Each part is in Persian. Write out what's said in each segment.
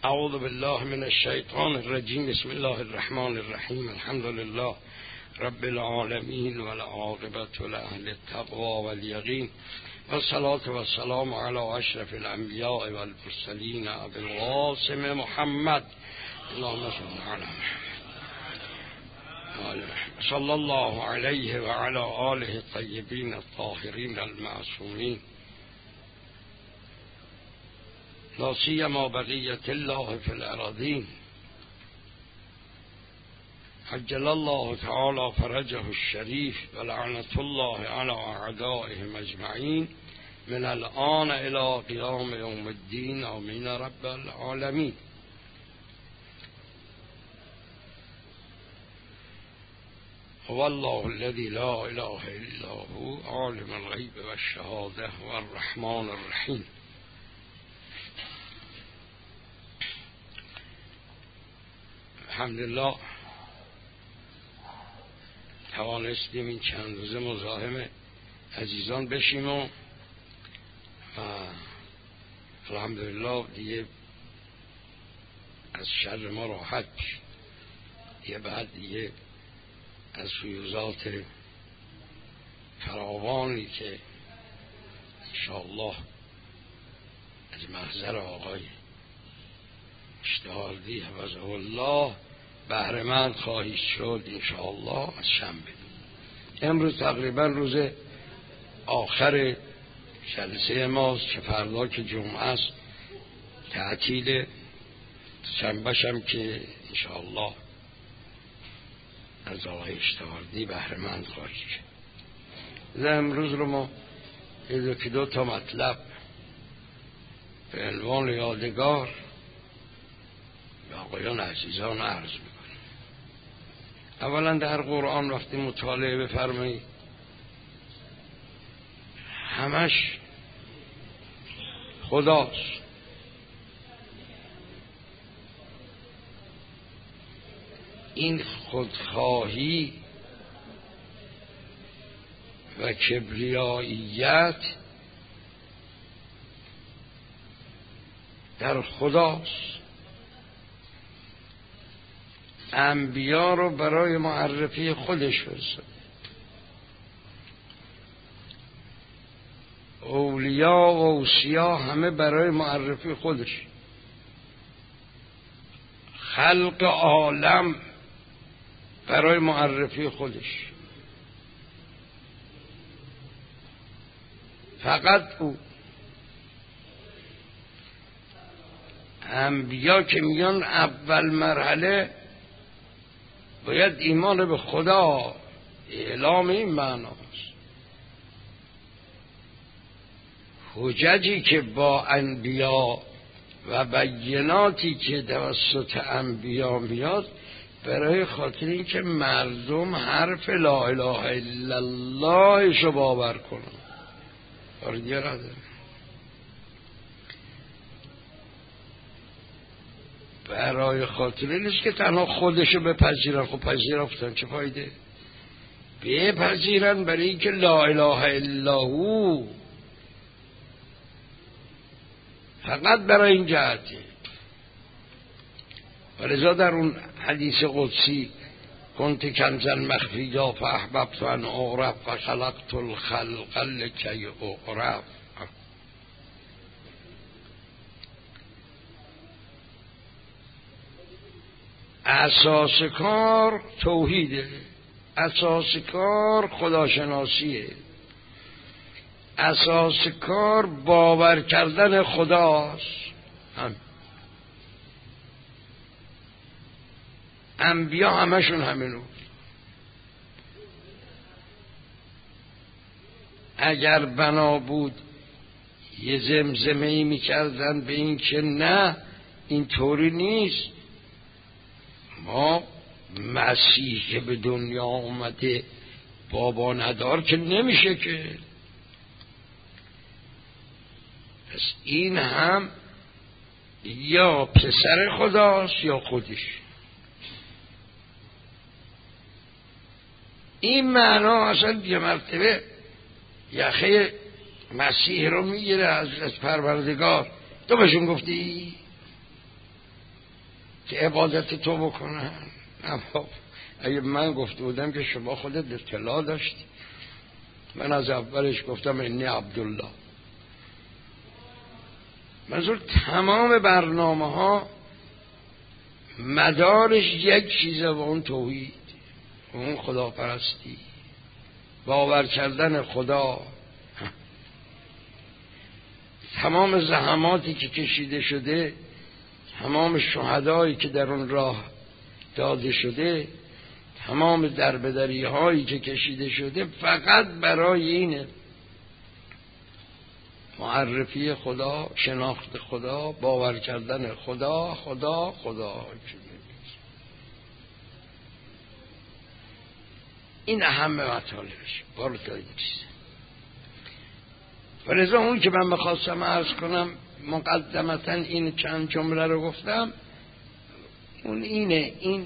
اعوذ بالله من الشیطان الرجیم. بسم الله الرحمن الرحیم. الحمد لله رب العالمین والعاقبة لأهل التقوى والیقین والصلاة والسلام علی اشرف الانبیاء والمرسلین ابی القاسم محمد اللهم صل علی محمد صلی الله علیه و علی آله الطیبین الطاهرین المعصومین لا سیما بقیة الله فی الأراضین عجل الله تعالی فرجه الشریف و لعنة الله علی اعدائهم اجمعین من الآن الى قیام یوم الدین. آمین رب العالمین. هو الله الذی لا اله الا هو عالم الغیب والشهاده والرحمن الرحیم. الحمدلله توانستیم این چند روزه مزاحم عزیزان بشیم و الحمدلله دیگه از شر ما راحت دیگه. بعد دیگه از فیوزات فراوانی که انشاءالله از محضر آقای اشتهاردی حفظه الله بهره‌مند خواهید شد انشاءالله. از شنبه امروز تقریبا روز آخر جلسه ماست که فردا که جمعه است تعطیل، شنبه شم که انشاءالله از آقای اشتهاردی بهره‌مند خواهید شد. امروز رو ما یکی دو تا مطلب به عنوان یادگار به آقایان عزیزان عرض میکنم. اولا در قرآن وقتی مطالعه بفرمایید همش خداست. این خودخواهی و کبریاییت در خداست. انبیا رو برای معرفی خودش فرستاد، اولیا و اوصیا همه برای معرفی خودش، خلق عالم برای معرفی خودش. فقط او. انبیا که میان اول مرحله باید ایمان به خدا، اعلام این معناست. حججی که با انبیا و بیناتی که توسط انبیا میاد برای خاطر این که مردم حرف لا اله الا الله شو باور کنن. دیگه نداره. برای خاطر نیست که تنها خودشو بپذیرن. خب پذیرفتن چه فایده؟ بپذیرن برای اینکه لا اله الا هو، فقط برای این جهته. ولذا در اون حدیث قدسی کنت کنزا مخفیا فاحببت ان اعرف فخلقت الخلق لکی اعرف. اساس کار توحیده، اساس کار خداشناسیه، اساس کار باور کردن خداست. انبیا همشون همینو. اگر بنا بود یه زمزمه‌ای میکردن به این که نه اینطوری نیست، ما مسیح که به دنیا اومده بابا ندار که نمیشه که. پس این هم یا پسر خداست یا خودش. این معنا اصلا یه مرتبه یخه مسیح رو میگیره از پروردگار. تو بهشون گفتی؟ که عبادت تو بکنن. اما اگه من گفته بودم که شما خودت اطلاع داشتی، من از اولش گفتم انی عبدالله. منظور تمام برنامه ها مدارش یک چیزه و اون توحید و اون خداپرستی، باور کردن خدا. تمام زحماتی که کشیده شده، تمام شهدایی که در اون راه داده شده، تمام دربدری هایی که کشیده شده فقط برای اینه معرفی خدا، شناخت خدا، باور کردن خدا. خدا خدا این اهم مطالبش. بارو تا این چیزه. ولذا اون که من میخواستم عرض کنم مقدمتا این چند جمله رو گفتم، اون اینه، این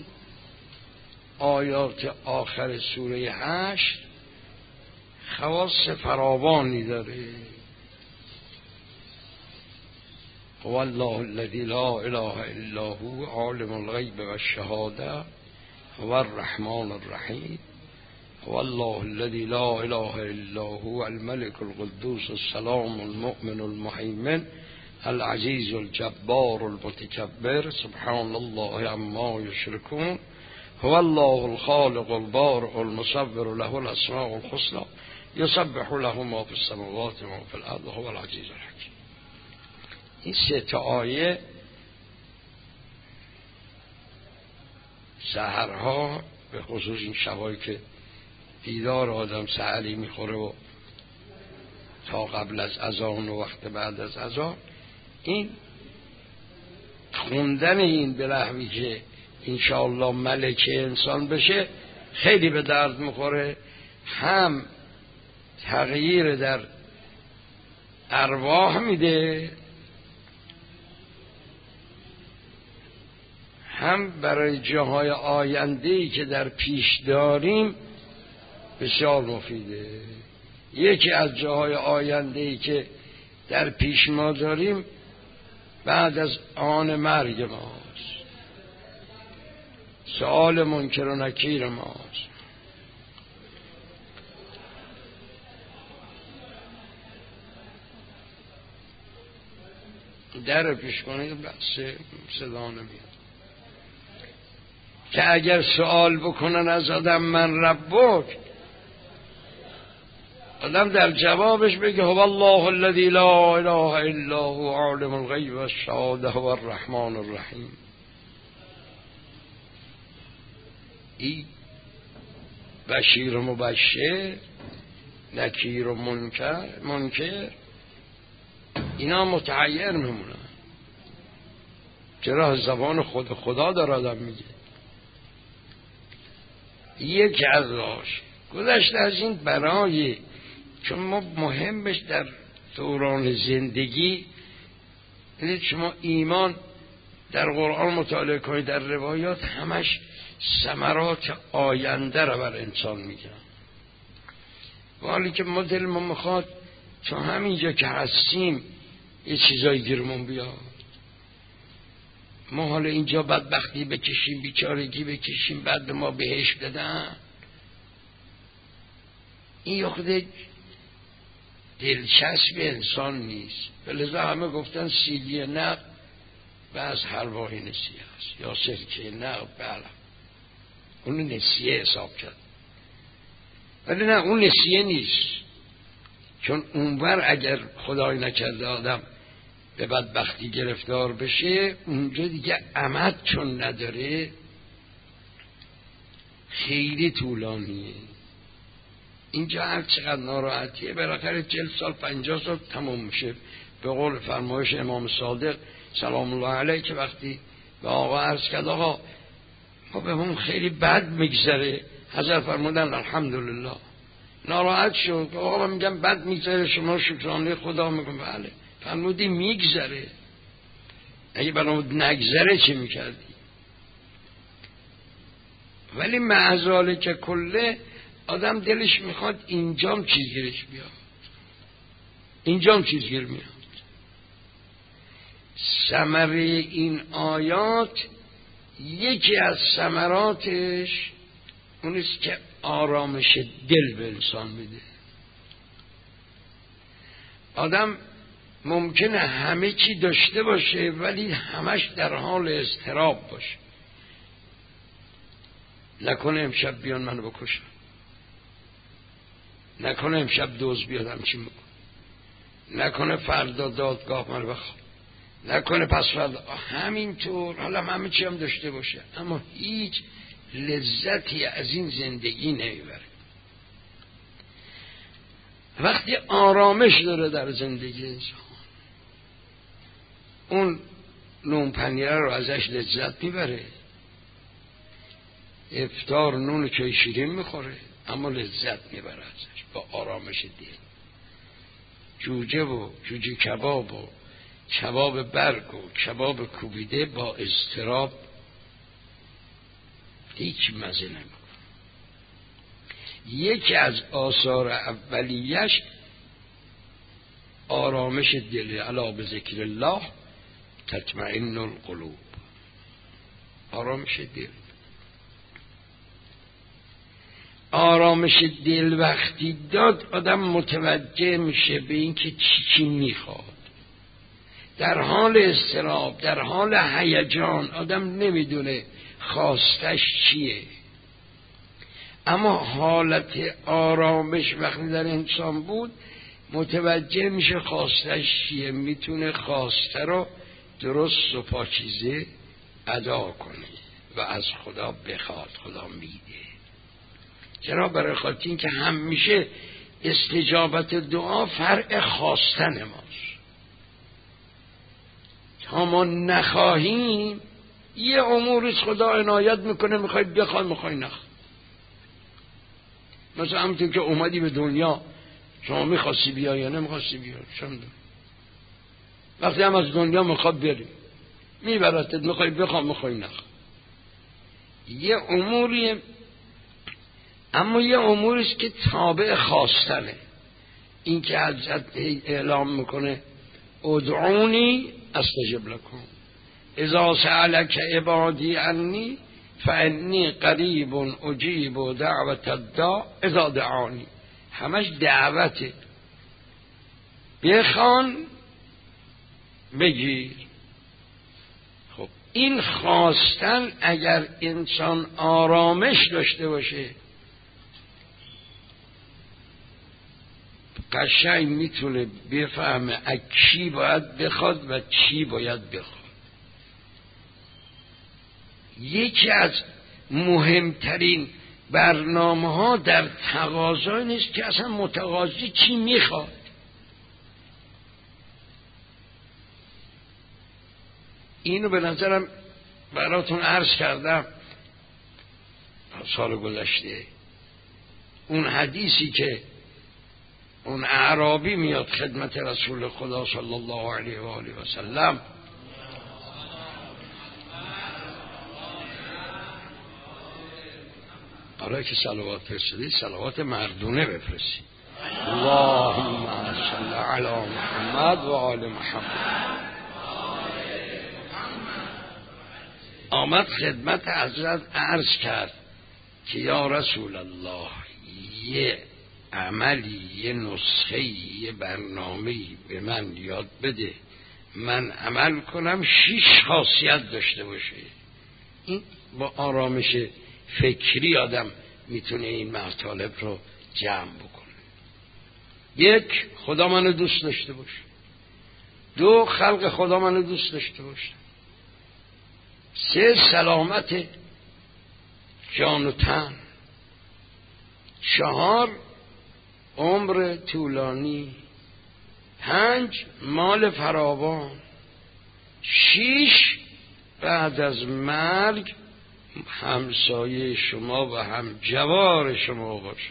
آیات آخر سوره 8 خواص فراوانی داره. هو الله الذی لا اله الا هو عالم الغیب و الشهاده هو الرحمن الرحیم. هو الله الذی لا اله الا هو الملك القدوس السلام المؤمن المهيمن العزیز الجبار المتکبر سبحان الله عما یشركون. هو الله الخالق البارئ المصور له الاسماء الحسنى یسبح له ما فی السماوات و ما فی الارض هو العزیز الحکیم. این سه تا آیه سحرها، به خصوص این شبایی که دیدار آدم سحری میخوره و تا قبل از اذان و وقت بعد از اذان، این خوندن این به نحوی که انشاءالله ملکه انسان بشه خیلی به درد میخوره. هم تغییر در ارواح میده، هم برای جاهای آینده‌ای که در پیش داریم بسیار مفیده. یکی از جاهای آینده‌ای که در پیش ما داریم بعد از آن مرگ ماست، سؤال منکر و نکیر ماست. در پیش کنید بس صدا نمیاد که اگر سوال بکنن از آدم من ربک، آدم در جوابش بگه هو الله الذی لا اله الا هو عالم الغیب و الشهاده هو الرحمن الرحیم. این بشیر و مبشر، نکیر و منکر اینا متحیر میمونن. چرا زبان خدا داره آدم میگه. یک از راش گذشته از این برای، چون ما مهمش در دوران زندگی، یعنی شما ایمان در قرآن مطالعه کنید، در روایات همش ثمرات آینده رو بر انسان میگن. ولی که ما دلمون میخواد چون همینجا که هستیم یه چیزایی گیرمون بیاد. ما حالا اینجا بدبختی بکشیم، بیچارگی بکشیم، بعد به ما بهشت بدن. این یه خود دلچسب انسان نیست. لذا همه گفتن سیلی نقد و از حلوای نسیه است، یا سرکه نقد. بله اون نسیه حساب کرد، ولی نه اون نسیه نیست. چون اونور اگر خدای نکرده آدم به بدبختی گرفتار بشه، اونجا دیگه امد چون نداره خیلی طولانیه. اینجا هر چقدر ناراحتیه بالاخره 40 سال 50 سال تموم میشه. به قول فرمایش امام صادق سلام الله علیه که وقتی به آقا عرض کرد آقا ما به همون خیلی بد میگذره، حضرت فرمودن الحمدلله. ناراحت شد آقا میگم بد میگذره، شما شکرانه خدا. میگم بله. فرمودی میگذره، اگه برامون نگذره چی میکردی؟ ولی معذاله که کله آدم دلش میخواد اینجام چیزگیرش بیاد، اینجام چیزگیر میاد. ثمره این آیات یکی از ثمراتش اونیست که آرامش دل به انسان میده. آدم ممکنه همه چی داشته باشه ولی همش در حال اضطراب باشه. نکنه امشب بیان منو بکشن، نکنه امشب دزد بیاد همچین بکن، نکنه فردا دادگاه منو بخواد، نکنه پس فردا همینطور. حالا همه چی هم داشته باشه اما هیچ لذتی از این زندگی نمیبره. وقتی آرامش داره در زندگی انسان، اون نون پنیره رو ازش لذت میبره، افطار نون چای شیرین میخوره اما لذت میبره ازش با آرامش دل. جوجه و جوجه کباب و کباب برگ و کباب کوبیده با اضطراب هیچ مزه نمیکنه. یکی از آثار اولیش آرامش دل. الا بذکر الله تطمئن القلوب. آرامش دل. آرامش دل وقتی داد آدم متوجه میشه به اینکه چی میخواد. در حال اضطراب، در حال هیجان آدم نمیدونه خواستش چیه، اما حالت آرامش وقتی در انسان بود متوجه میشه خواستش چیه، میتونه خواسته رو درست و پاکیزه ادا کنه و از خدا بخواد. خدا میده. چرا؟ برای خاطر این که همیشه استجابت دعا فرع خواستن ماست. تا ما نخواهیم یه اموریست خدا عنایت میکنه، میخوای بخوای میخوای نخوای. مثلا همونطور که اومدی به دنیا شما میخواستی بیا یا نمیخواستی بیا، وقتی هم از دنیا میخواد بری میبرتت، میخوای بخوای میخوای نخوای. یه اموریه، اما یه اموریست که تابع خواستنه. این که حضرت اعلام میکنه ادعونی استجب لکم اذا سألک عبادی عنی فانی قریب اجیب دعوت الداع اذا دعانی. همش دعوته. بخوان بگیر. خب این خواستن اگر انسان آرامش داشته باشه قشنگ میتونه بفهمه از کی باید بخواد و چی باید بخواد. یکی از مهمترین برنامه ها در تقاضا نیست که اصلا متقاضی چی میخواد. اینو به نظرم براتون عرض کردم سال گذشته. اون حدیثی که اون اعرابی میاد خدمت رسول خدا صلی الله علیه و آله و سلم، حالا که صلوات فرستادی صلوات مردونه بفرستی. اللهم صل علی محمد و آل محمد. آمد خدمت حضرت عرض کرد که یا رسول الله یه عملی، یه نسخه، یه برنامه‌ای به من یاد بده من عمل کنم 6 خاصیت داشته باشه. این با آرامش فکری آدم میتونه این مطالب رو جمع بکنه. 1 خدا منو دوست داشته باشه. 2 خلق خدا منو دوست داشته باشه. 3 سلامت جان و تن. 4 عمر طولانی. 5 مال فراوان. 6 بعد از مرگ همسایه شما و هم جوار شما باشم.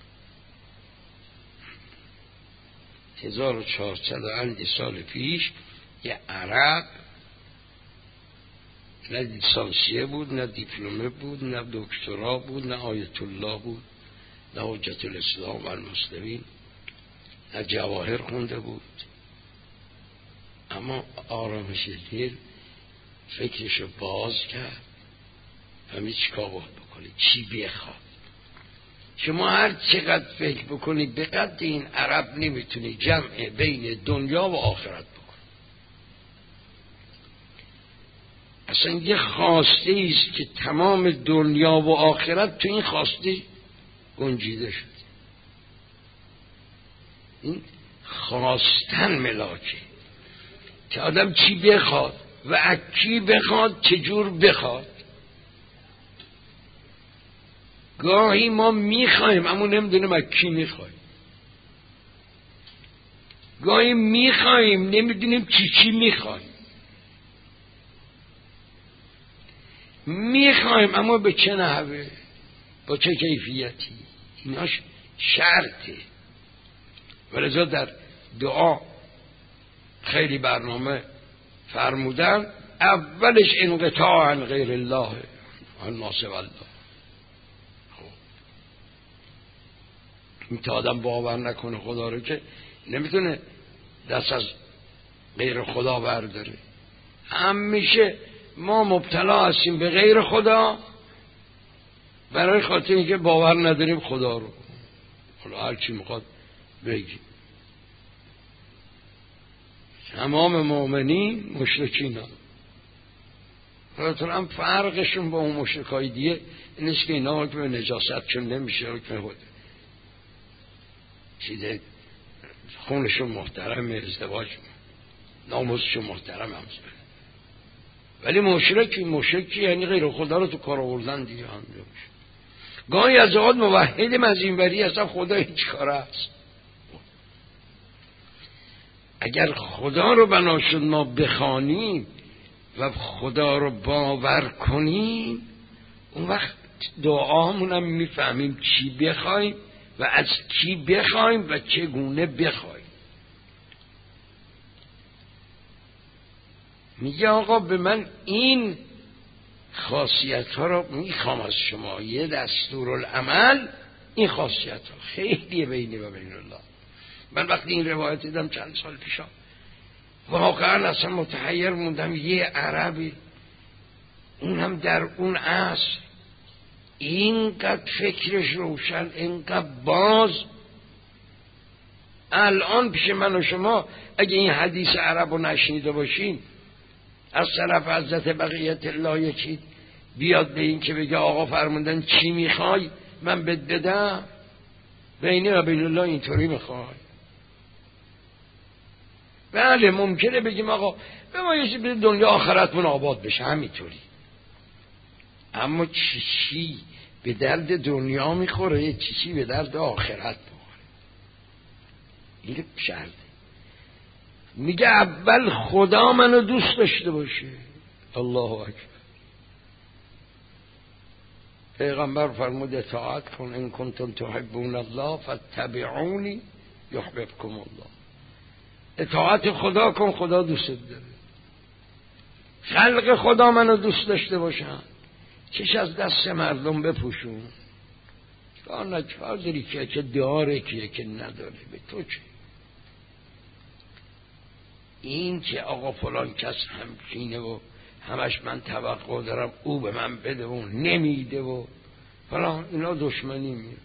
1400 سال پیش یه عرب، نه لیسانسیه بود، نه دیپلمه بود، نه دکترا بود، نه آیت الله بود، نه حجت الاسلام و المسلمین، نه جواهر خونده بود، اما آرامش دل فکرشو باز کرد همین چیکار باید بکنی، چی بخواد. شما هر چقدر فکر بکنی به قد این عرب نمیتونی جمع بین دنیا و آخرت بکنی. اصلا یه خواسته است که تمام دنیا و آخرت تو این خواسته گنجیده شد. این خواستن ملاکه که آدم چی بخواد و از کی بخواد، چجور بخواد. گاهی ما میخوایم اما نمیدونیم از کی میخوایم، گاهی میخوایم نمیدونیم چی میخوایم، میخوایم اما به چه نحوه، با چه کیفیتی. ایناش شرطه. ولذا در دعا خیلی برنامه فرمودن اولش انقطاع عن غیر الله عن ناصر الله. این تا آدم باور نکنه خدا رو که نمیتونه دست از غیر خدا برداره. همیشه ما مبتلا هستیم به غیر خدا برای خاطر اینکه باور نداریم خدا رو. حالا هر چی میخواد بگی. تمام مؤمنین مشرکین هم هم فرقشون با اون مشرکای دیگه این است که اینا حکم نجاست چون نمیشه، حکم چیده خونشون محترم، ازدواج ناموزشون محترم هم. ولی مشرکی یعنی غیر خدا رو تو کار آوردن دیگه هم میشه. گاهی از اوقات موحدیم از این وری اصلا خدا هیچ کاره هست. اگر خدا رو بنا شد ما بخوانیم و خدا رو باور کنیم اون وقت دعامونم میفهمیم چی بخوایم و از کی بخوایم و چگونه بخوایم. میگه آقا به من این خاصیت ها رو میخوام از شما، یه دستورالعمل این خاصیت ها خیلی بینی و بین الله. من وقتی این روایت دیدم چند سال پیشا واقعا اصلا متحیر موندم. یه عربی اون هم در اون عصر اینقدر فکرش روشن، اینقدر باز. الان پیش من و شما اگه این حدیث عرب رو نشنیده باشین از طرف حضرت بقیت الله یکی بیاد به این که بگه آقا فرمودن چی میخوای من بهت بدم، بینی و بین الله اینطوری میخوای. بله ممکنه بگیم آقا به ما یه چیزی بده دنیا آخرتمون آباد بشه همینطوری، اما چی به درد دنیا میخوره، چی به درد آخرت میخوره. این شرطه. میگه اول خدا منو دوست داشته باشه. الله اکبر. پیغمبر فرمود اطاعت کن ان کنتم تحبون الله فاتبعونی یحببکم الله. اطاعت خدا کن خدا دوست داره. خلق خدا منو دوست داشته باشن، چش از دست مردم بپوشون. کار نکار داری که داره که نداره، به تو چه؟ این که آقا فلان کس همچینه و همش من توقع دارم او به من بده و نمیده و فلان، اینا دشمنی میره.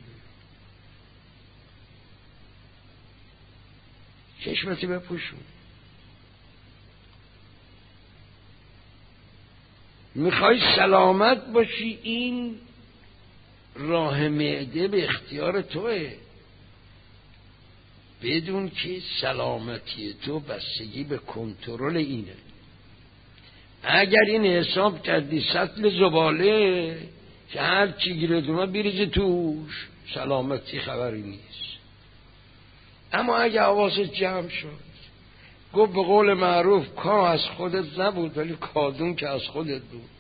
چشمتی بپوشون. میخوای سلامت باشی این راه معده به اختیار توه. بدون که سلامتی تو بستگی به کنترل اینه. اگر این حساب کردی سطل زباله که هر چی گیره دومه بریزی توش، سلامتی خبری نیست. اما اگه حواست جمع شد، گفت به قول معروف کا از خودت نبود ولی کادون که از خودت بود،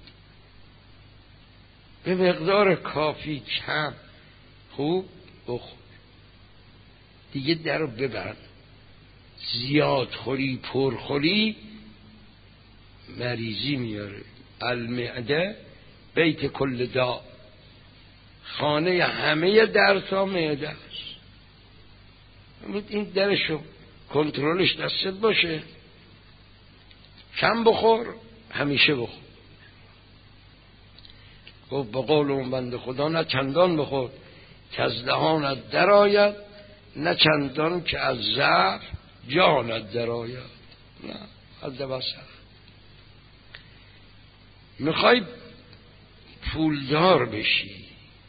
به مقدار کافی کم خوب بخور، دیگه در رو ببند. زیاد خوری پرخوری مریضی میاره. المعده بیت کل داء، خانه همه درتا معده است. این درشو کنترلش دستت باشه، کم بخور همیشه بخور. گفت به قول اون بنده خدا نه چندان بخور که از دهانت در آید، نه چندان که از ضعف جانت در آید. نه حد بسر. میخوای پولدار بشی،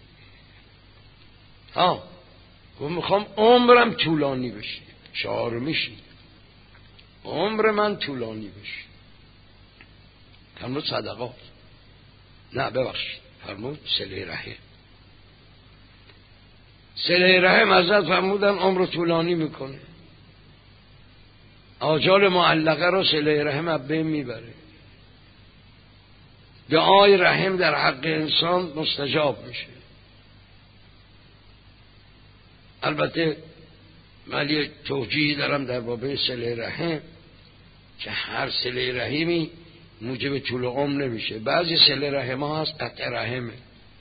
گفت میخوام عمرم طولانی بشه. چهارمیشی عمر من طولانی بشه. فرمود صدقات، نه ببخشید فرمود صله رحم. صله رحم حضرت فرمودن عمر طولانی میکنه. آجال معلقه رو صله رحم از بین میبره. دعای رحم در حق انسان مستجاب میشه. البته من یک توجیهی دارم در باب صله رحم که هر صله رحمی موجب طول عمر نمیشه. بعضی صله رحم ها هست قطع رحمه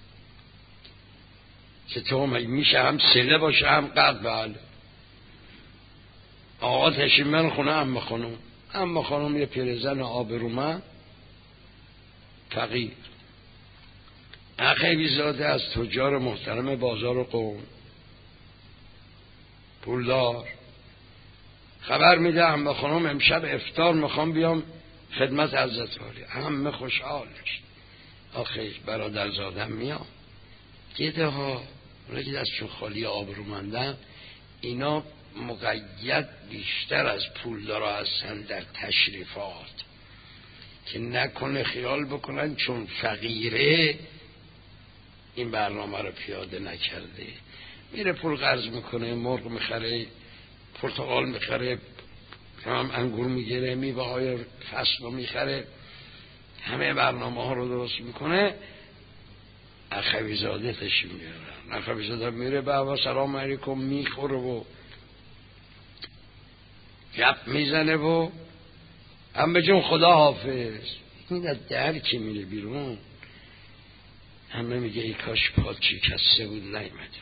که تو میشه هم صله باشه هم قطع. بله آقا تشیمن خونه اما خانم یه پیرزن آبرومند فقیر خیلی زاده از تجار محترم بازار و قوم پولدار خبر میده اما خانم امشب افطار میخوام بیام خدمت حضرت عالی. همه خوشحالش. آخه برادر زادم میام. دیده ها اونه که دستشون خالی آبرومندن اینا مقید بیشتر از پولدارا هستن در تشریفات که نکنه خیال بکنن چون فقیره این برنامه رو پیاده نکرده. میره پول قرض میکنه، مرغ میخره، پرتقال میخره، هم انگور میگیره، میوه های فصل رو میخره، همه برنامه ها رو درست میکنه. اخویزاده تشیم میارن. اخویزاده میره بابا سلام علیکم میخوره و گپ میزنه و همه جون خدا حافظ. این از در که میره بیرون همه میگه ای کاش پات شکسته بود نیمده.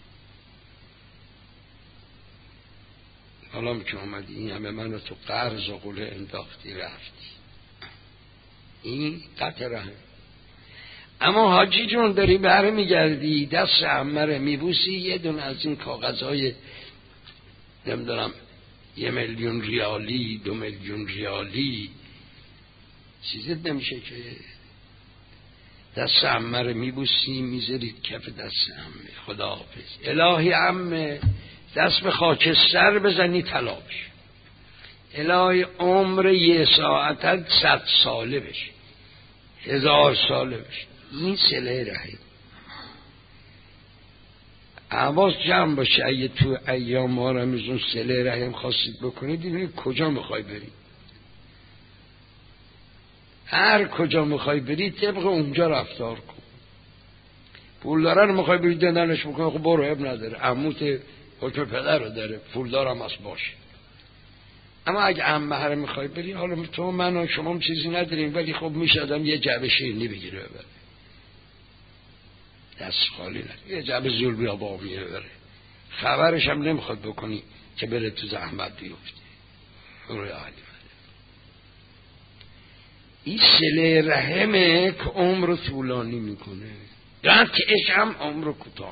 حالا که اومدی این همه منو تو قرض و قوله انداختی رفتی. این قطع رحم. اما حاجی جون داری بره میگردی دست عمره میبوسی یه دون از این کاغذهای نمیدونم 1,000,000 ریالی 2,000,000 ریالی چیزت نمیشه که دست عمره میبوسی میذاری کف دست عمه. خدا حافظ. الهی عمه دست به خاکستر بزنی طلا بشه. الهی عمر یه ساعتت 100 ساله بشه 1000 ساله بشه. این صله رحم. حواس جمع باشه. اگه تو ایام رمضان صله رحم خواستید بکنید دیدید کجا میخوای برید. هر کجا میخوای برید طبق اونجا رفتار کن. پولداره رو میخوای برید دندنش بکنی خب برو اب نداره. عموت حکم پدر رو داره پولدارم هست باشه. اما اگه عمه رو میخوای بری حالا تو من و شما هم چیزی نداریم ولی خب میشه آدم یه جعبه شیرینی بگیره ببره دست خالی نه. یه جعبه زولبی آبامیه ببره. خبرش هم نمیخواد بکنی که بره تو زحمت بیفته. روی عالی این صله رحمه که عمر طولانی میکنه. قطعش هم عمر کوتاه.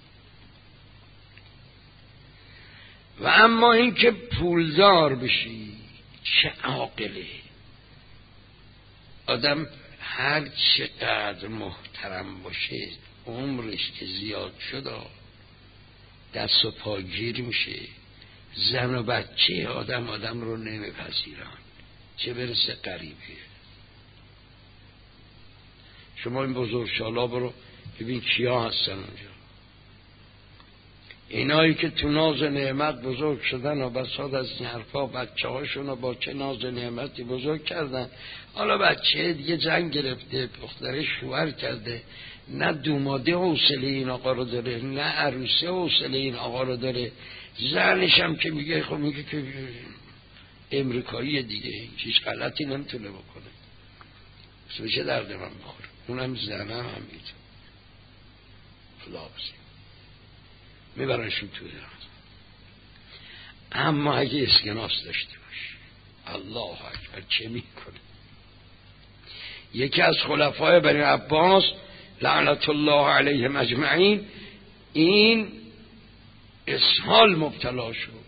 و اما این که پولدار بشی چه عاقله. آدم هر چقدر محترم باشه عمرش که زیاد شده دست و پاگیر میشه. زن و بچه آدم رو نمیپذیرن چه برسه غریبه. شما این بزرگشالا برو ببین کیا هستن اونجا. اینایی که تو ناز نعمت بزرگ شدن و بساد از این حرفا بچه هاشون رو با چه ناز نعمتی بزرگ کردن. حالا بچه دیگه جنگ گرفته دختره شوهر کرده نه دوماده حوصله این آقا رو داره نه عروسه حوصله این آقا رو داره. زنش هم که میگه خب میگه که امریکایی دیگه هیچ غلطی نمیتونه بکنه بشه درد من بخوره. اونم زنم هم میتونه خدا بسید میبرنشون توی درست. اما اگه اسکناس داشته باشه الله اکبر چه میکنه. یکی از خلفای بنی عباس لعنت الله علیهم اجمعین این اسهال مبتلا شد.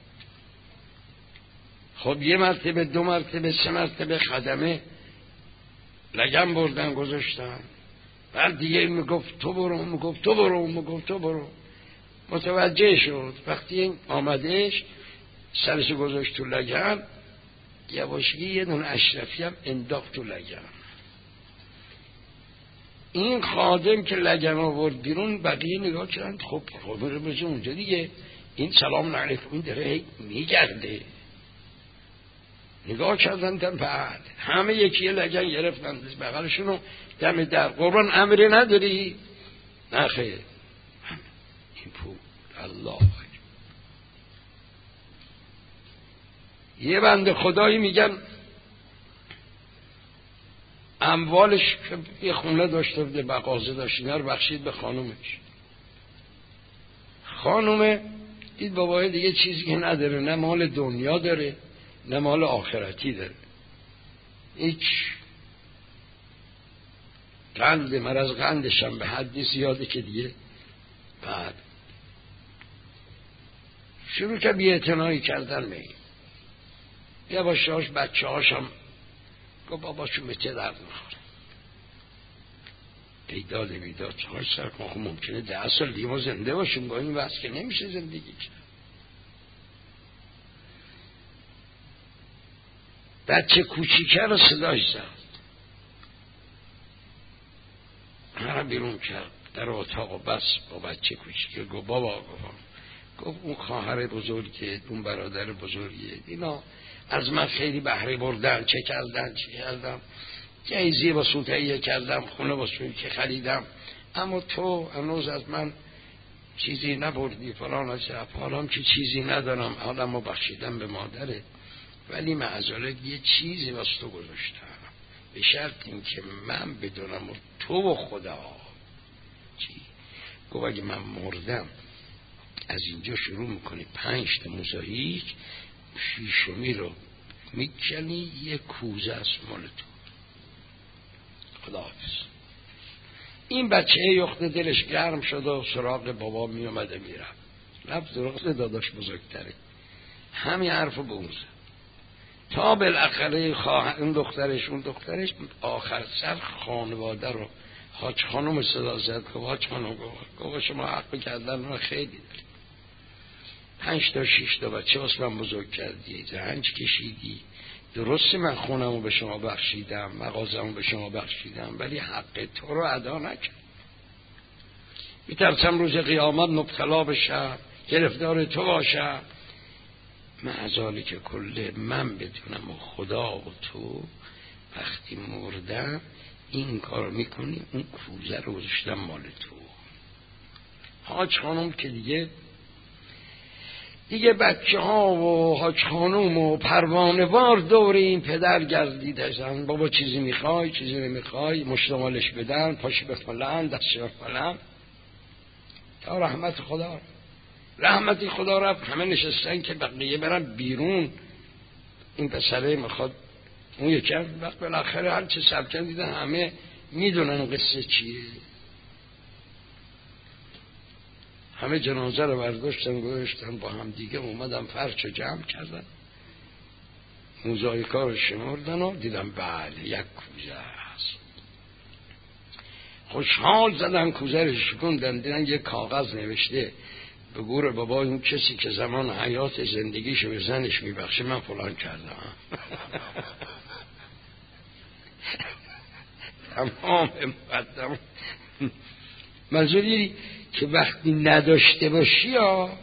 خب یه مرتبه، دو مرتبه، سه مرتبه خدمه لگم بردن گذاشتن. بعد دیگه این میگفت تو برو، میگفت تو برو، میگفت تو برو. متوجه شد. وقتی این آمدش سرشو گذاشت تو لگم، یواشکی یه دونه اشرفی هم انداخت تو لگم. این خادم که لگم آورد بیرون، بقیه نگاه کردن. خب رو بزن اونجا دیگه. این سلام علیکم این داره میگرده. نگاه کردن تا بعد همه یکی لگن گرفتن بغلشونو دم در. قربان امری نداری؟ نه خیر. این پول الله. یه بنده خدایی میگن اموالش که یه خونه داشته بوده، مغازه داشت، اینا رو بخشید به خانومش. خانومه دید بابای دیگه چیزی که نداره، نه مال دنیا داره نه مال آخرتی داره، هیچ قند مرض قندش هم به حدی زیاده که دیگه. بعد شروع که بی اعتنایی کردن به این یواشاش بچه هاشم گفت باباشون به چه درد میخوره، ایداد بیداد چهاش سر کن. خب ممکنه 10 سال دیگه ما زنده باشیم، با این وقت که نمیشه زندگی کرد. بچه کوچیکه رو صداش زد، مرا بیرون کرد در اتاق و بس با بچه کوچیکه. گفت بابا، گفت اون خواهر بزرگه، اون برادر بزرگیه، اینا از من خیلی بهره بردن، چه کردم جایزی با سوتهیه کردم، خونه با سوتهیه خریدم، اما تو هنوز از من چیزی نبردی فلان از حالم که چیزی ندارم. حالمو بخشیدم به مادره، ولی معذرت یه چیزی واسه تو گذاشتم، به شرط این که من بدونم و تو و خدا. چی؟ گفت اگه من مردم از اینجا شروع میکنی 5 تا موزه هیچ، 6می رو میکنی یه کوزه است مال تو. خداحافظ. این بچه یخت دلش گرم شد و سراغ بابا میومده میرم. رفت سراغ داداش بزرگتره، همین حرفو به اون زد تا بالاخره اون دخترش آخر سر خانواده رو حاج خانم صدا زد. گفت حاج خانم، گفت شما حق کردن من خیلی دارید، 5 تا 6 تا بچه واسه من بزرگ کردی، رنج کشیدی. درسته من خونمو به شما بخشیدم، مغازمو به شما بخشیدم، ولی حق تو رو ادا نکردم. میترسم روز قیامت مبتلا بشم، گرفتار تو باشم. معذالی که کله من بدونم و خدا و تو وقتی مردم این کار میکنی، اون کوزه رو گذاشتم مال تو. حاج خانم که دیگه بچه ها و حاج خانم و پروانه وار دور این پدر گردیدن. بابا چیزی میخوای، چیزی نمیخوای، مشتمالش بدن، پاشی بخمالن، دستش بخمالن. تا رحمتی خدا رفت، همه نشستن که بقیه برن بیرون. این پسره میخواد اون یکی وقت بالاخره هر چه سبکن دیدن همه میدونن قصه چیه. همه جنازه رو برداشتن گذاشتن با هم دیگه، اومدن فرش رو جمع کردن، موزاییکا رو شمردن و دیدن بله یک کوزه هست. خوشحال زدن کوزه رو شکوندن، دیدن یک کاغذ نوشته به گور بابا اون کسی که زمان حیات زندگیشو به زنش میبخشه من فلان کردم. تمام مقدم. منظوری که وقتی نداشته باشی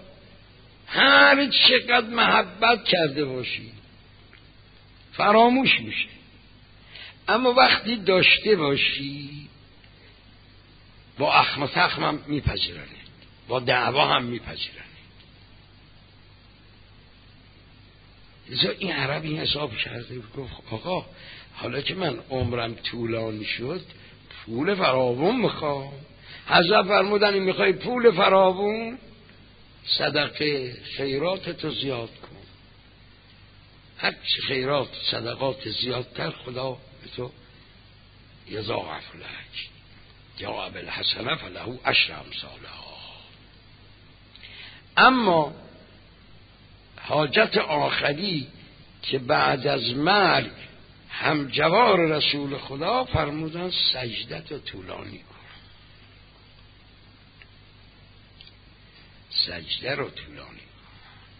هر چقدر محبت کرده باشی فراموش میشه، اما وقتی داشته باشی با اخم و تخم هم میپذیرنه، با دعوا هم میپذیرنه. این عرب این حساب کرده، گفت آقا حالا که من عمرم طولانی شد پول فراوون میخوام. حضرت فرمودن این میخوای پول فراوون، صدقه خیرات تو زیاد کن. هر چی خیرات صدقات زیادتر خدا به تو یضاعف لک. جاء بالحسنه فله عشر امثالها. اما حاجت آخری که بعد از مرگ همجوار رسول خدا فرمودن سجدت رو طولانی کن. سجده رو طولانی کن.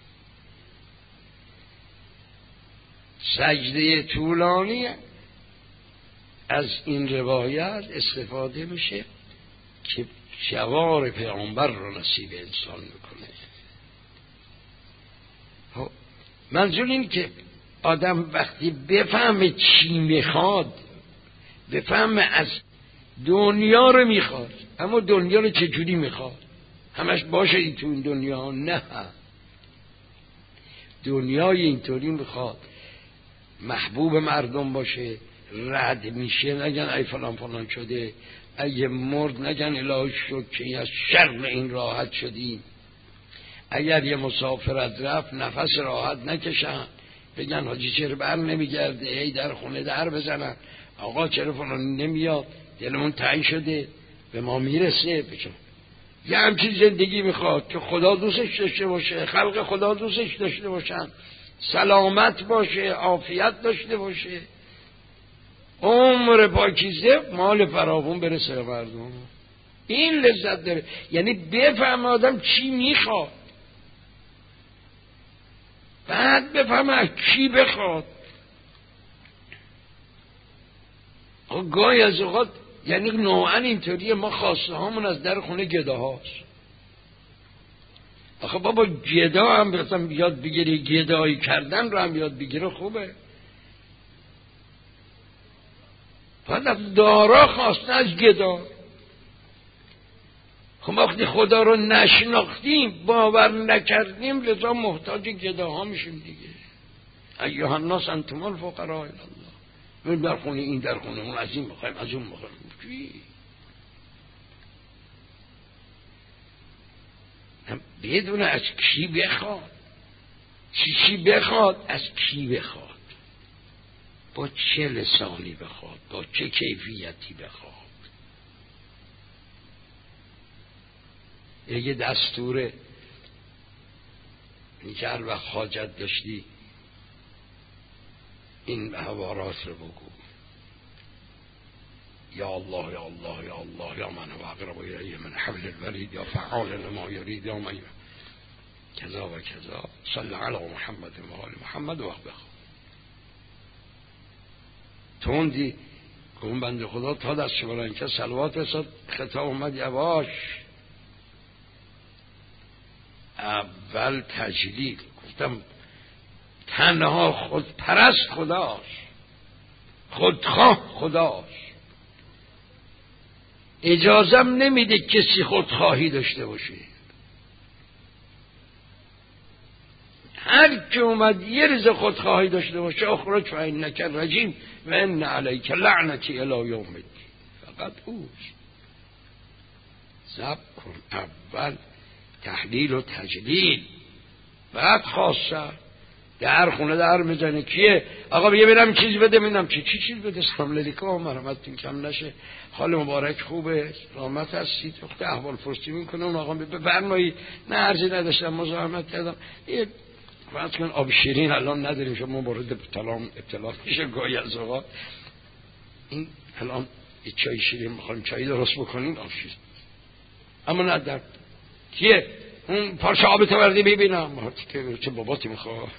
سجده طولانی از این روایت استفاده میشه که جوار پیامبر رو نصیب انسان میکنه. منظور این که آدم وقتی بفهمه چی میخواد، بفهمه از دنیا رو میخواد، اما دنیا رو چجوری میخواد؟ همش باشه این تو این دنیا؟ نه، دنیای اینطوری میخواد محبوب مردم باشه، رد میشه نگن ای فلان فلان شده، اگه مرد نگن الهی شد که از شر این راحت شدیم، اگر یه مسافرت رفت نفس راحت نکشن بگن حاجی چرا بر نمیگرده، ای در خونه در بزنن آقا چرا فلان نمیاد، دلمون تنگ شده به ما میرسه. بچه یه همچین زندگی میخواد که خدا دوستش داشته باشه، خلق خدا دوستش داشته باشن، سلامت باشه، عافیت داشته باشه، عمر پاکیزه، مال فراوون برسه به مردم. این لذت داره، یعنی بفهم آدم چی میخواد، بعد بفهم از کی بخواد. گاهی از اوقات یعنی نوعا اینطوریه، ما خواسته هامون از در خونه گداهاست. آخه بابا گدا هم بختم یاد بگیری، گدایی کردن رو هم یاد بگیره خوبه. فقط دارا خواسته از گدا. خب وقتی خدا رو نشناختیم، باور نکردیم، لذا محتاج گداها میشیم دیگه. ایها الناس انتم الفقراء الی الله. من در خونه این در خونه اون، از این میخوایم از اون میخوایم. بدون از کی بخواد، چی بخواد، از کی بخواد، با چه لسانی بخواد، با چه کیفیتی بخواد. یه دستوره اینکه هر وقت حاجت داشتی این حوارات رو بگو: یا الله یا الله یا الله یا من هو اقرب الیه من حبل الورید یا فعال لما یرید یا من کذا و کذا، صلی علی محمد و آل محمد. وقت بخواد توندی که اون بنده خدا تا دست بلند که صلوات رسد، خطاب اومد یواش. اول تجلیل گفتم تنها خود پرست خداش، خودخواه خداش، اجازم نمیده کسی خودخواهی داشته باشه. هر که اومد یه ریز خودخواهی داشته باشه اخرج فإنک رجیم و ان علیک لعنتی الی یوم الدین. فقط اوست. ضبط کن اول تحلیل و تجلیل، بعد خاصه در خونه در میزنه کیه آقا بیا برم چیز بده، میدم چی چیز بده، سلام علیکم مرحمتتون کم نشه، حال مبارک خوبه، سلامت هستید، وقت احوال پرسی میکنه اون آقا بفرمایید، نه عرضی نداشتم مزاحمت کردم، یه فرض کن آب شیرین الان نداریم شما مورد ابتلا میشه گاهی از اوقات، این الان یه چای شیرین میخوایم چای درست بکنیم آب شیرین، اما ندارم کیه اون پارچه آبتو بردی ببینم چه باباتی میخواه.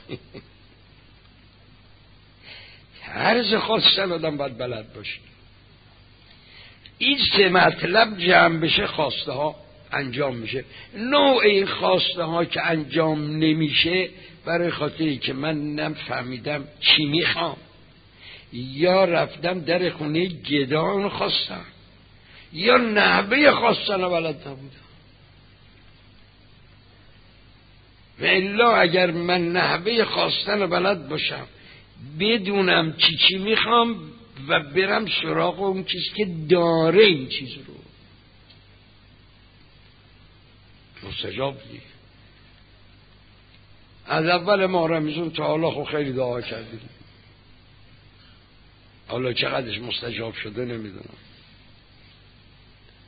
طرز خواستن آدم باید بلد باشه. این سه مطلب جمع بشه خواسته ها انجام میشه. نوع این خواسته ها که انجام نمیشه برای خاطری که من نفهمیدم چی میخوام، یا رفتم در خونه گدان خواستم، یا نحوه خواستن رو بلد نبودم. و الا اگر من نحوه خواستن رو بلد باشم، بدونم چی میخوام و برم سراغ اون چیز که داره این چیز رو، مستجاب دیگه. از اول ماه رمضان تا حالا خب خیلی دعا کردیم، حالا چقدرش مستجاب شده نمیدونم.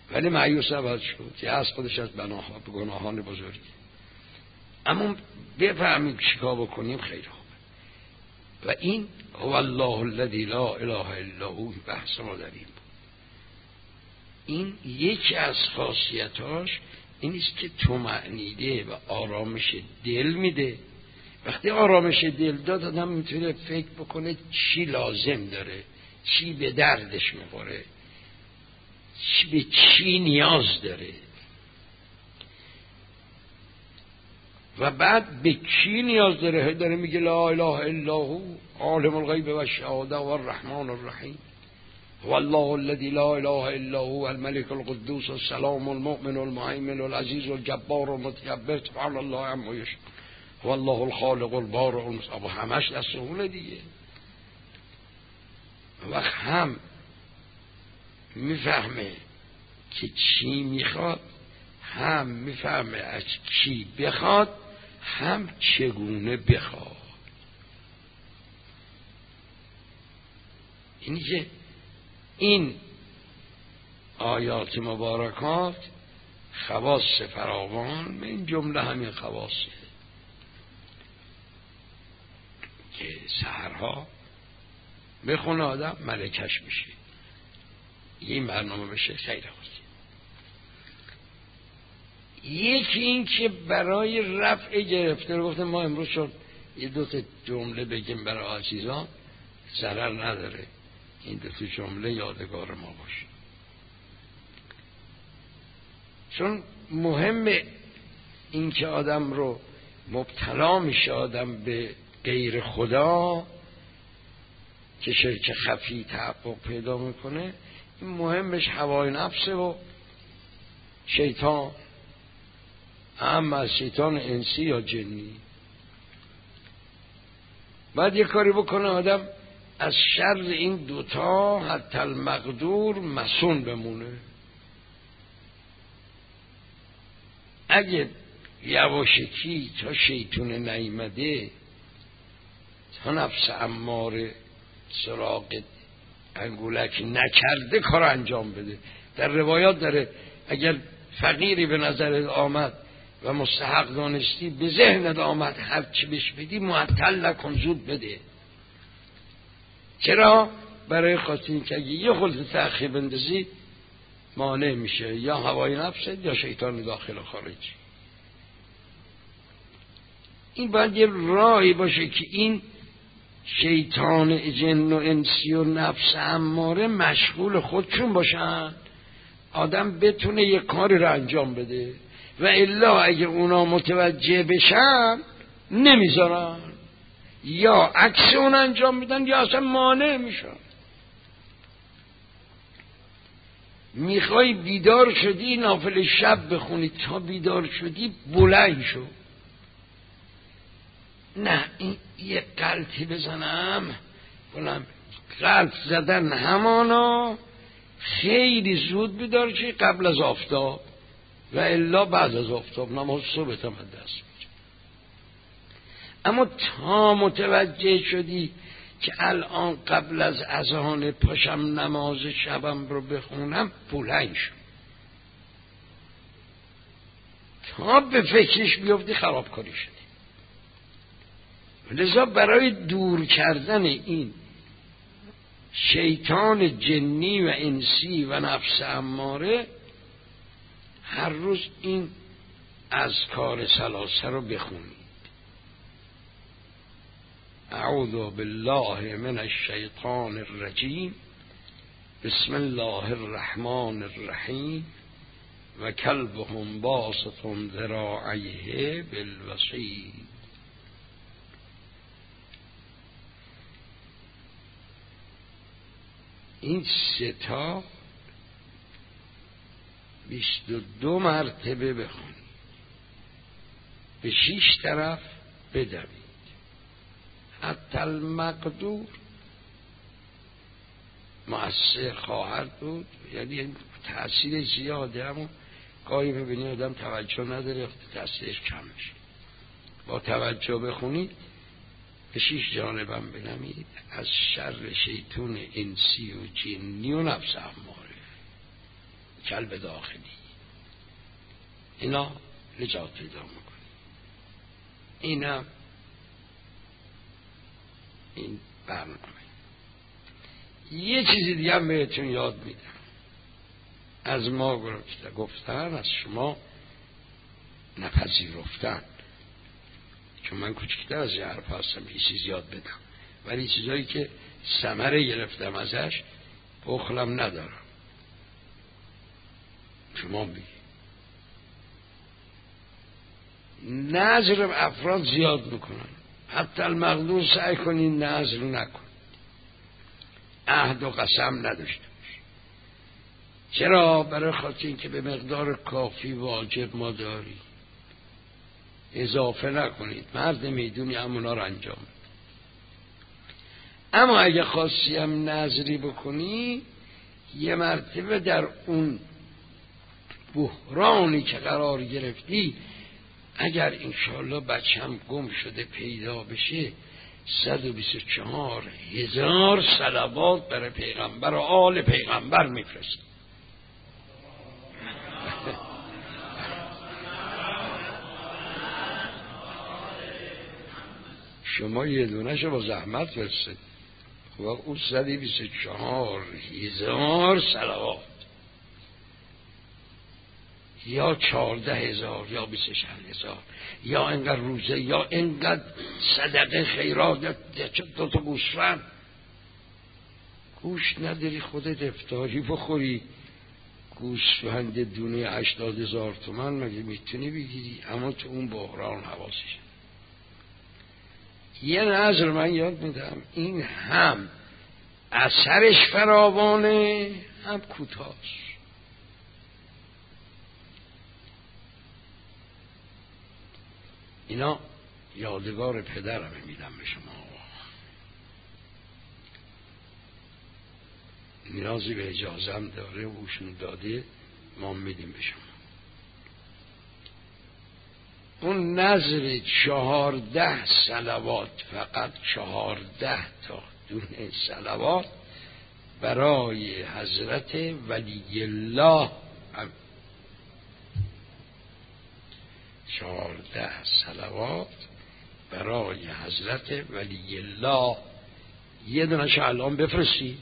ولی مایوس نباید شد، یه از خودش از گناهان بزرگی. اما بفهمیم چیکار بکنیم خیلی خوبه. و این هو الله الذی لا اله الا هو بحث ما در این یکی از خاصیتاش این است که طمأنینه و آرامش دل میده. وقتی آرامش دل داد آدم میتونه فکر بکنه چی لازم داره، چی به دردش میخوره، به چی نیاز داره و بعد به کی نیاز داره میگه لا اله الا هو عالم الغیب و الشهاده و الرحمن الرحیم هو الله الذی لا اله الا هو الملك القدوس السلام المؤمن المهیمن العزیز الجبار المتکبر سبحان الله عما یشرکون هو الله الخالق البارئ المصور. همش دستور دیگه. وقت هم میفهمه که چی میخواد، هم میفهمه از چی بخواد، هم چگونه بخواد. اینی که این آیات مبارکات خواص فراوان، من جمله همین خواصه که سحرها بخونه آدم ملکش میشه. این برنامه بشه خیلی خوبه. یکی این که برای رفع گرفته رو گفتم ما امروز شد یه دو تا جمله بگیم برای عزیزان، ضرر نداره این دو تا جمله یادگار ما باشه، چون مهمه این که آدم رو مبتلا میشه آدم به غیر خدا که شرک خفی تحقق پیدا میکنه. این مهمش هوای نفسه و شیطان، اما از شیطان انسی یا جنی. بعد یه کاری بکنه آدم از شر این دوتا حتی المقدور مسون بمونه. اگه یواشکی تا شیطون نیامده، تا نفس اماره سراغ انگولک نکرده کار انجام بده. در روایات داره اگر فقیری به نظرت آمد و مستحق دانستی به ذهنت آمد هر چی بهش بدی معطل نکن، زود بده. چرا؟ برای خاطر اینکه اگه یه خلط تأخیر بندازی مانع میشه یا هوای نفست یا شیطان داخل و خارج. این باید یه راهی باشه که این شیطان جن و انسی و نفس اماره مشغول خودشون باشن، آدم بتونه یه کاری رو انجام بده، و الا اگه اونا متوجه بشن نمیذارن، یا عکس اون انجام میدن یا اصلا مانع میشن. میخوای بیدار شدی نافل شب بخونی، تا بیدار شدی بلند شو. نه این یه غلطی بزنم بلند. غلط زدن همانا خیلی زود بیدار شی قبل از آفتاب، و الا بعد از آفتاب نماز صبح تا من دست میگه. اما تا متوجه شدی که الان قبل از اذان پاشم نماز شبم رو بخونم، بلند شو. تا به فکرش بیفتی خرابکاری شدی. لذا برای دور کردن این شیطان جنی و انسی و نفس اماره هر روز این اذکار ثلاثه رو بخونید. اعوذ بالله من الشیطان الرجیم بسم الله الرحمن الرحیم و کلبهم باسط ذراعیه بالوصید. این ستا 22 مرتبه بخونید، به 6 طرف بدوید. حتی المقدور مؤثر خواهد بود، یعنی تأثیر زیاده، اما گاهی ببینید آدم توجه نداره تأثیرش کم میشه. با توجه بخونید به 6 جانبم بنمید از شر شیطان انسی و جنی و نفس اماره. کلب داخلی. اینا نجات پیدا میکنه. اینم این برنامه. یه چیزی دیگه هم بهتون یاد میدم. از ما گفتن، از شما نپذیرفتن. چون من کوچکتر از یه حرف هستم یه چیز یاد بدم، ولی چیزایی که ثمره گرفتم ازش بخلم ندارم. شما بگید نظر افراد زیاد میکنن، حتی المقدور سعی کنین نظر نکن، عهد و قسم نداشته باش. چرا؟ برای خاطر اینکه به مقدار کافی واجب ما داری، اضافه نکنید. مرد میدونی همونا رو انجام بده. اما اگه خواستی هم نظری بکنی، یه مرتبه در اون بحرانی که قرار گرفتی، اگر انشالله بچم گم شده پیدا بشه، 124,000 صلوات برای پیغمبر و آل پیغمبر میفرست. شما یه دونه‌شو با زحمت فرستید، خب اون 124,000 صلوات، یا 14,000 یا 26,000 یا اینقدر روزه یا اینقدر صدقه خیرات یا 2 تا گوسفند. گوشت نداری خودت افطاری بخوری، گوسفند دونه 80,000 تومان مگه میتونی بگیری؟ اما تو اون بحران حواسش. یه نظر من یاد میدم، این هم اثرش فراوانه هم کوتاست. اینا یادگار پدرم میدم به شما. نیازی به اجازم داره و اوشون داده، ما میدیم به شما. اون نظر 14 صلوات، فقط 14 تا دونه صلوات برای حضرت ولی الله، 14 صلوات برای حضرت ولی الله. یه دونش الان بفرستید.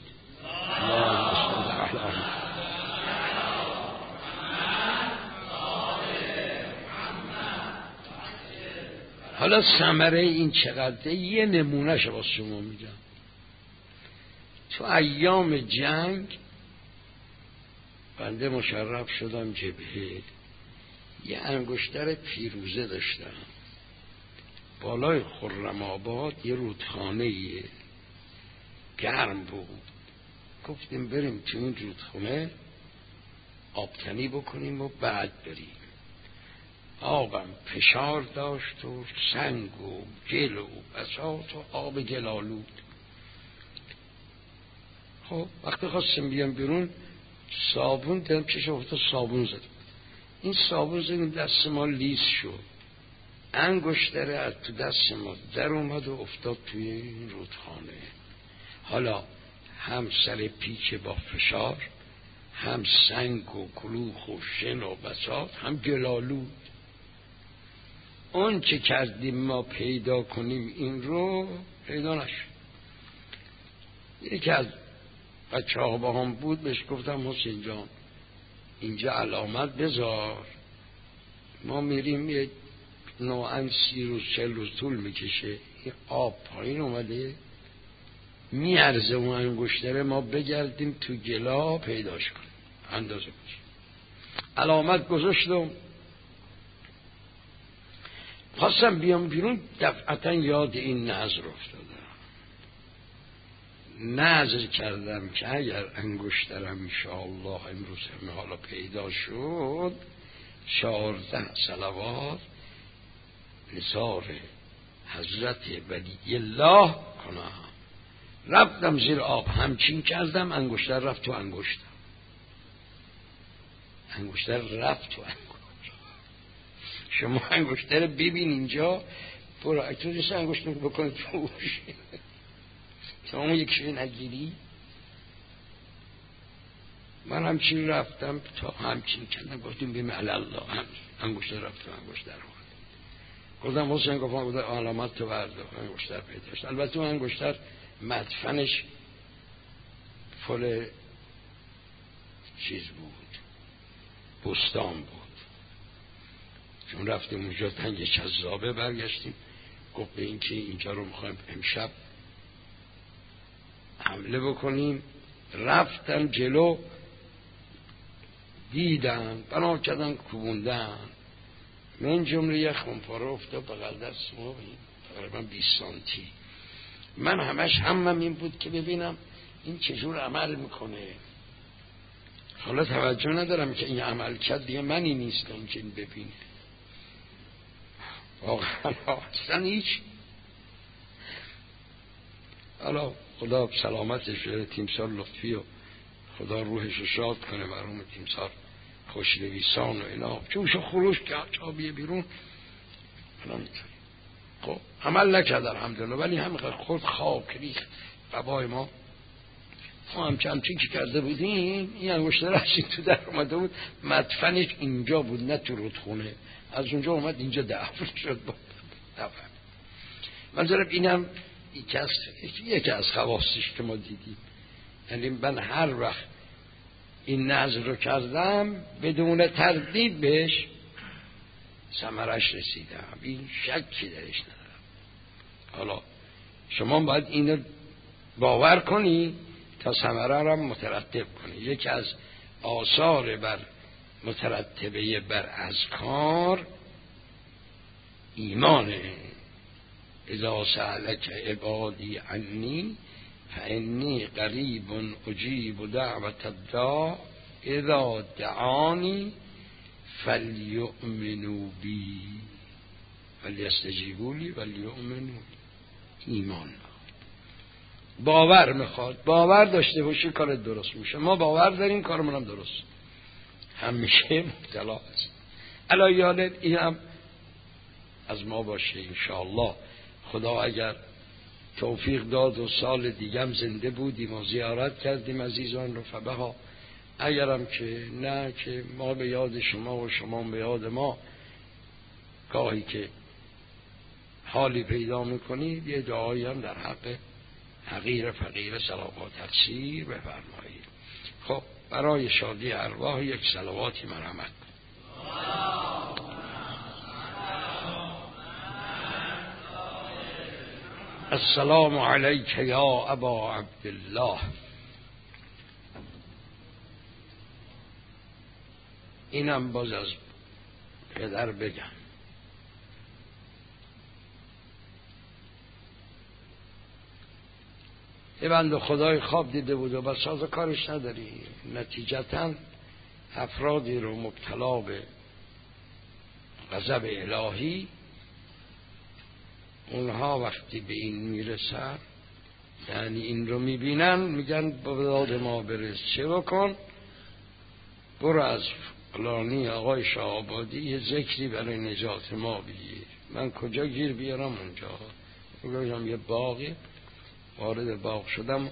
حالا ثمره این چقدره؟ یه نمونهش واسه شما میگم. تو ایام جنگ بنده مشرف شدم جبهه، یه انگشتر پیروزه داشتم بالای خرم‌آباد، یه رودخانه گرم بود. گفتیم بریم تو این رودخانه آبتنی بکنیم و بعد بریم. آبم فشار داشت و سنگ و گل و بساط و آب گلالود. خب وقتی خواستم بیام بیرون، صابون دیدم چشم افتاد، صابون زد. این صابون زدیم دست ما لیس شد، انگشتره از تو دست ما در اومد و افتاد توی این رودخانه. حالا هم سر پیچ با فشار، هم سنگ و کلوخ و شن و بساط، هم گلالود. اون چه کردیم ما پیدا کنیم این رو پیدا نشد. یکی از بچه ها با هم بود، بهش گفتم حسین جان اینجا علامت بذار، ما میریم یک نوعاً 30 روز 40 روز طول میکشه، این آب پایین اومده میارزه اون انگشتره ما بگردیم تو گلا پیداش کنیم، اندازه کنیم. علامت گذاشتم، خواستم بیام بیرون، دفعتا یاد این نظر افتادم. نظر کردم که اگر انگشترم انشاءالله امروز همه حالا پیدا شد، 14 صلوات نثار حضرت ولی الله کنم. رفتم زیر آب همچین کردم، انگشتر رفت تو انگشتم، انگشتر رفت تو انگشتر. شما انگشتر ببین اینجا، برو اکتوریس انگشتر بکنید توش، شما یکیشو نگیری. من همچین رفتم تا همچین کردم، گفتیم بیم الله انگشتر رفتم انگشتر آمد. گفتم حسین گفتم علامت تو بردار، انگشتر پیدا شد. البته اون انگشتر مدفنش فل چیز بود، بستان بود. چون رفتیم اونجا تنگ جذابه برگشتیم، گفت به این که اینجا رو میخوایم امشب حمله بکنیم. رفتن جلو، دیدن بنا کردن، کوبوندن. من جمله یک خونپاره افتاد بغل دست ما، تقریبا 20 سانتی. من همش همم این بود که ببینم این چجور عمل میکنه. حالا توجه ندارم که این عمل کرد دیگه منی نیستم که این ببینه. واقعا اصلا هیچ. حالا خدا سلامتش بده تیمسار لطفی و خدا روحش رو شاد کنه، مرحوم تیمسار خوشنویسان و اینا، چونشو خروش کرد چابیه بیرون. خب عمل نکرد الحمدلله، ولی همینقدر خود خاک ریخت قبای ما همچین که کرده بودیم. این انگشتر رشید تو در اومده بود، مدفنش اینجا بود نه تو رودخونه، از اونجا اومد اینجا دفن شد. دفن منظورم اینم یکی از خواستش که ما دیدیم. یعنی من هر وقت این نظر رو کردم بدون تردید بهش ثمرش رسیدم، این شکی درش ندارم. حالا شما باید اینو باور کنی تا ثمره را مترتب کنی. یکی از آثار بر مترتبه بر اذکار ایمانه. اذا سألک عبادی عنی فانی قریب اجیب دعوت الداع اذا دعانی فلیؤمنوا بی ولیستجیبوا لی ولیؤمنوا بی. ایمان باور میخواد، باور داشته باشی کارت درست میشه. ما باور داریم، کارمون هم درست همیشه مبتلا است. الان یادت این هم از ما باشه انشاءالله. خدا اگر توفیق داد و سال دیگم زنده بودیم و زیارت کردیم عزیزان رو فبها، اگرم که نه که ما به یاد شما و شما به یاد ما، گاهی که حالی پیدا میکنید یه دعایی هم در حق حقیر فقیر سلام و تقصیر بفرمایید. خب برای شادی ارواح یک صلواتی مرحمت. السلام علیک یا ابا عبدالله. اینم باز از پدر بگم. یه بنده خدای خواب دیده بود و بس از کارش نداری. نتیجتا افرادی رو مبتلا به غضب الهی، اونها وقتی به این میرسن، یعنی این رو میبینن، میگن با داد ما برس، چه بکن؟ برو از فلانی آقای شاه‌آبادی یه ذکری برای نجات ما بگیر. من کجا گیر بیارم اونجا؟ بگم یه باقی، وارد باغ شدم،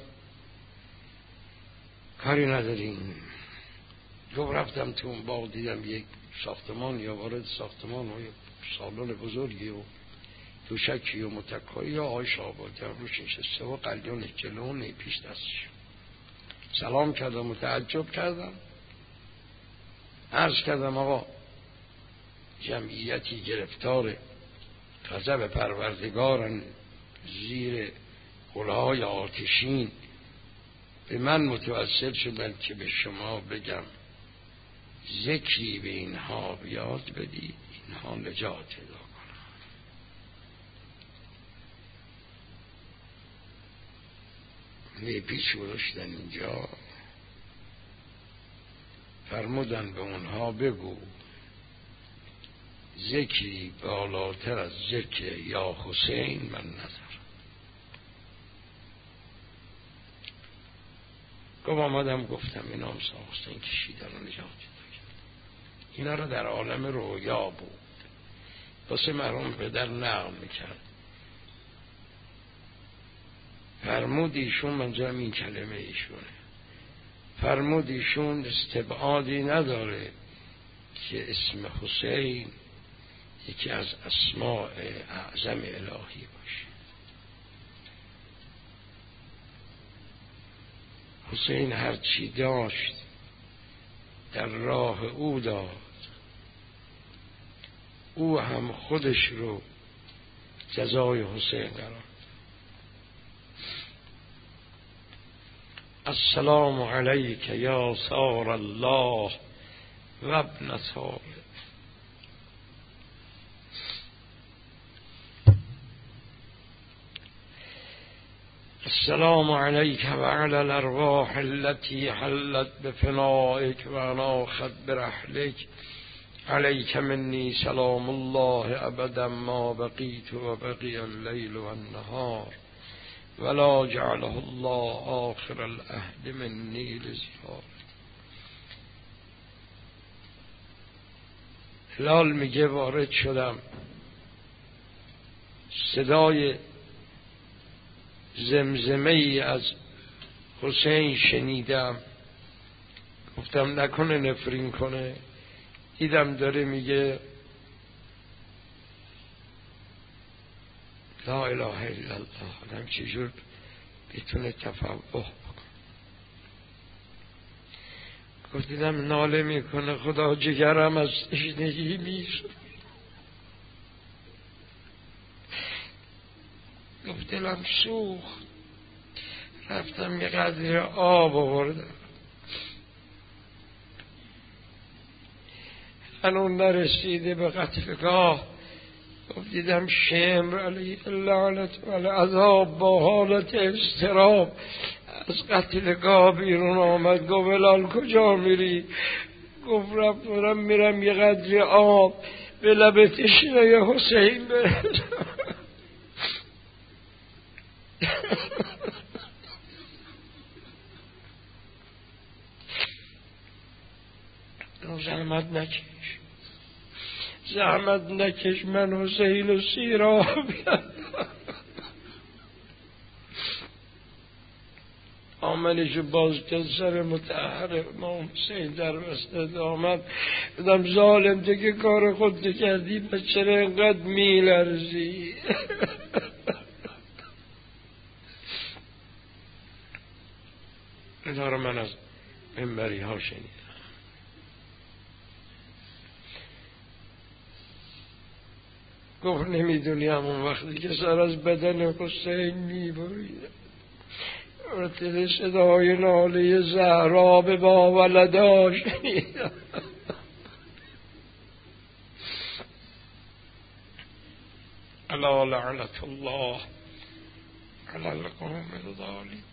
کاری نداریم. جو رفتم تو اون باغ، دیدم یک ساختمان، یا وارد ساختمان و یک سالن بزرگی و دوشکی و متکایی و آقای شاه‌آبادی هم روش نشسته و قلیون جلو پیش دستش. سلام کردم و تعجب کردم، عرض کردم آقا جمعیتی گرفتار غضب پروردگارن زیر غلهای آتشین به من متوسل شدن که به شما بگم ذکری به اینها بیاد بدید، اینها نجات پیدا کنند. پیش گذاشتن اینجا، فرمودن به اونها بگو ذکری بالاتر از ذکر یا حسین من ندارم. گفت آمدم گفتم اینا هم حسین کشیدن و نجات داد. اینا رو در عالم رویا بود واسه مرحوم پدر نقل میکرد. فرمود ایشون، منظورم این کلمه ایشونه، فرمود ایشون استبعادی نداره که اسم حسین یکی از اسماء اعظم الهی باشه. حسین هر چی داشت در راه او داد، او هم خودش رو جزای حسین قرار. السلام علیک یا ثار الله و ابن ثار. السلام علیک و علی الارواح التي حلت بفنائک و اناخت برحلک. علیک منی سلام الله ابدا ما بقیت و بقی اللیل و النهار ولا جعله الله آخر العهد منی لزیار. هلال میگه وارد شدم، صدای زمزمه ای از حسین شنیدم، گفتم نکنه نفرین کنه. دیدم داره میگه لا اله الا الله. آدم چجور بتونه تفوه بکنه. دیدم ناله میکنه خدا جگرم از تشنگی میشه. گفت دلم سوخت، رفتم یه قدر آب آوردم. هنون نرسیده به قتلگاه، گفت دیدم شمر علیه اللعنت و العذاب با حالت اضطراب از قتلگاه بیرون آمد. گفت هلال کجا میری؟ گفت رفتم میرم یه قدر آب به لب تشنه حسین برسم. زحمت نکش من حسین و سیراب آمنشو باز کن سر متحر امام حسین در وسط آمد. بدم ظالم تو که کار خود کردی بس چرا اینقدر میلرزی؟ اینا رو من از منبری ها شنیدم. گفت نمیدونیم اون وقتی که سر از بدن حسین میبریدم ارتد صدای ناله زهرا به با ولدا شنیدم. الا لعنت الله علی القوم الظالمین.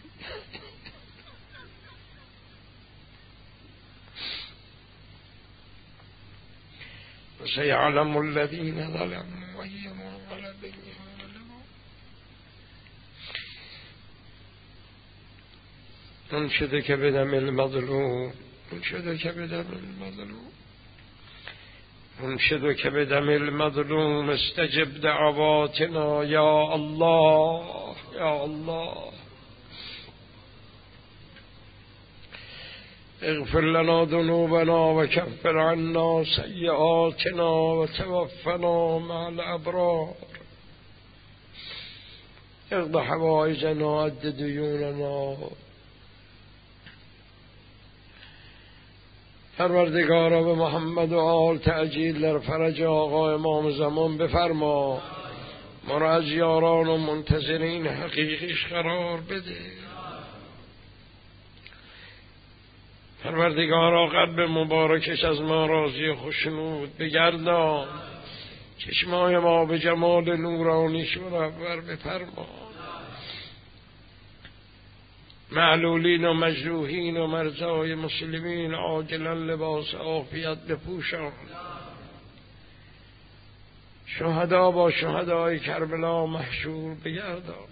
وسيعلم الذين ظلموا أي منقلب ينقلبون. انشدك بدم المظلوم، انشدك بدم المظلوم، انشدك بدم المظلوم استجب دعواتنا يا الله يا الله. اغفر لنا ذنوبنا وكفر عنا سيئاتنا وتوفنا مع الأبرار. اقض حوائجنا عد ديوننا. پروردگارا به محمد و آل تعجیل در فرج آقا امام زمان بفرما. ما را از یاران و منتظرین حقیقیش قرار بده. پروردگارا قلب مبارکش از ما راضی خوشنود بگردان. چشمای ما به جمال نورانیش منور بفرما. معلولین و مجروحین و مرضای مسلمین عاجلا لباس عافیت بپوشان. شهدا با شهدای کربلا محشور بگردان.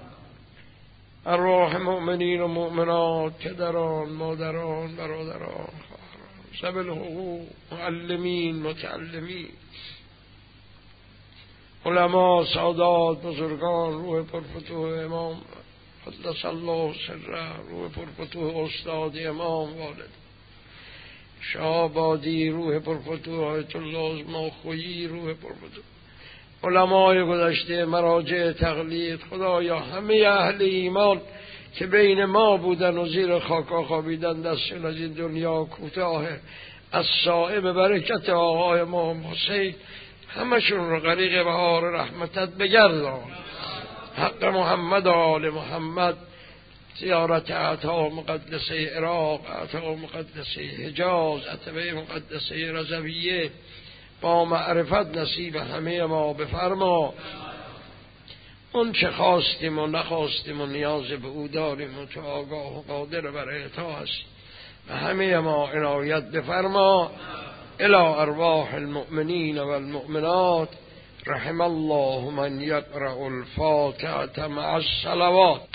ارواح مؤمنین و مؤمنات، پدران، مادران، برادران، ذوی الحقوق، معلمین، متعلمین، علما، سادات، بزرگان، روح پرفتوح امام قدس الله سره، روح پرفتوح استاد امام والد شهابادی، روح پرفتوح آیت الله ماخویی، روح پرفتوح علمای گذشته، مراجع تقلید، خدایا همه اهل ایمان که بین ما بودن و زیر خاکا خوابیدن دستشون از این دنیا کوتاه، از صائب برکت آقای امام حسین همشون رو غریق بهار رحمتت بگردان. حق محمد و آل محمد، زیارت عطا مقدسه عراق، عطا مقدسه حجاز، عطبه مقدسه رضویه با معرفت نصیب همه ما بفرما. اون چه خواستیم و نخواستیم و نیاز به او داریم و تو آگاه و قادر بر اعطا هستی، و همه ما عنایت بفرما. الى ارواح المؤمنین و المؤمنات، رحم الله من یقرأ الفاتحة مع الصلوات.